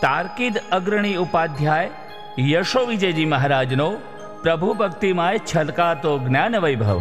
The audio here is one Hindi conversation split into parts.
તાર્કિદ અગ્રણી ઉપાધ્યાય યશો વિજયજી મહારાજનો પ્રભુ ભક્તિમાં છલકાતો જ્ઞાન વૈભવ.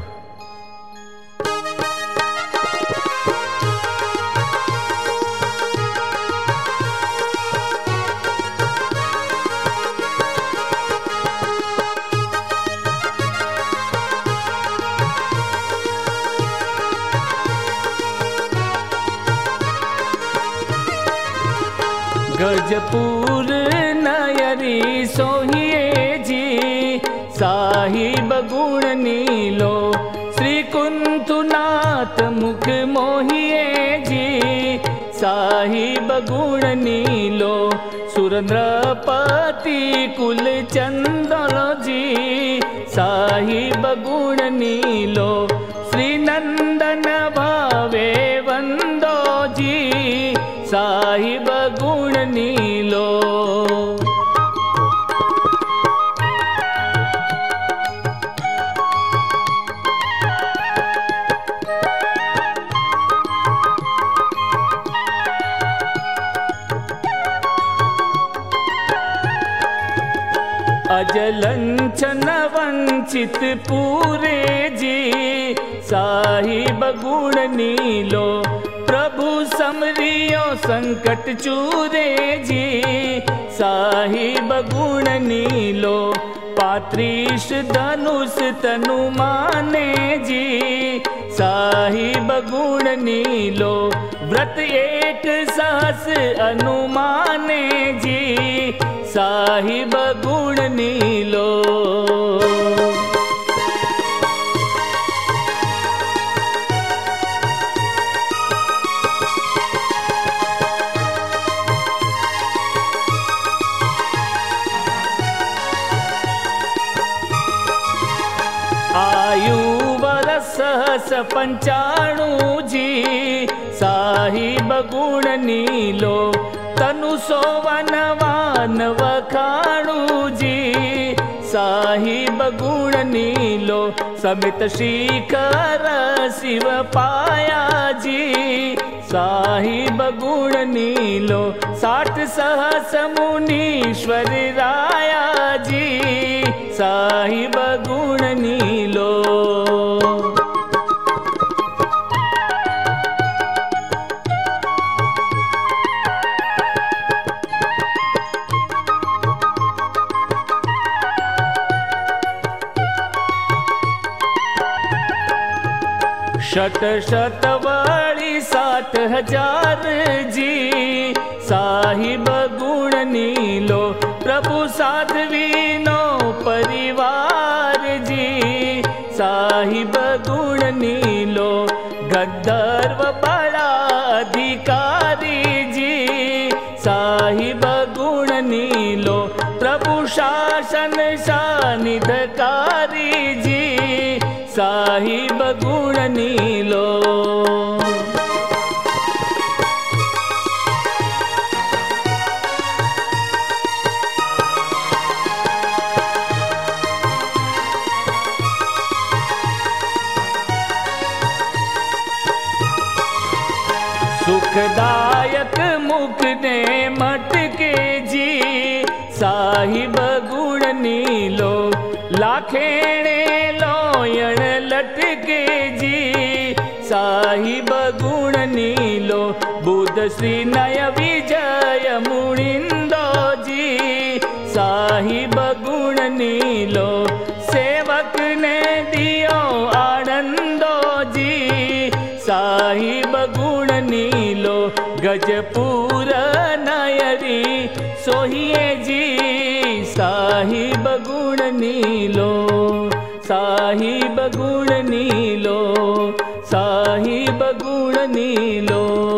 गजपुर नयरी सोहिए जी साहिब गुण नीलो, श्री कुंतुनाथ मुख मोहिए जी साहिब गुण नीलो, सुरेंद्रपति कुल चंदन जी साहिब गुण नीलो, श्री नंदन भावे वंदो जी साहिब गुण नीलो. अजलंचन वंचित पूरे जी साहिब गुण नीलो, प्रभु समरियो संकट चूरे जी साहिब गुण नीलो, पात्रीश धनुष तनु माने जी साहिब गुण नीलो, व्रत एक सहस अनुमाने जी साहिब गुण नीलो. आयु वर्ष सहस 95 जी साहिब गुण नीलो, तनु 100 वखाणु जी साहिब गुण नीलो, समित शिखर शिव पाया जी साहिब गुण नीलो, 60 सहस मुनीश्वर राया जी साहिब गुण नीलो. शत शत वाली 60,000 जी साहिब गुण नीलो, प्रभु साध्वी नो परिवार जी साहिब गुण नीलो, गंधर्व बड़ा अधिकारी जी साहिब गुण नीलो, प्रभु शासन सानिधकारी जी साहिब गुण नीलो. सुखदायक मुख ने मटके जी साहिब गुण नीलो, लाखेणे लोयण लटके जी साहिब गुण नीलो, बुध श्री नय विजय मुनिंदो जी साहिब गुण नीलो, सेवक ने दियो आनंदो जी साहिब गुण नीलो, गजपुर नयरी सोहिए जी साहिब गुण नीलो, साहिब गुण नीलो, साहिब गुण नीलो.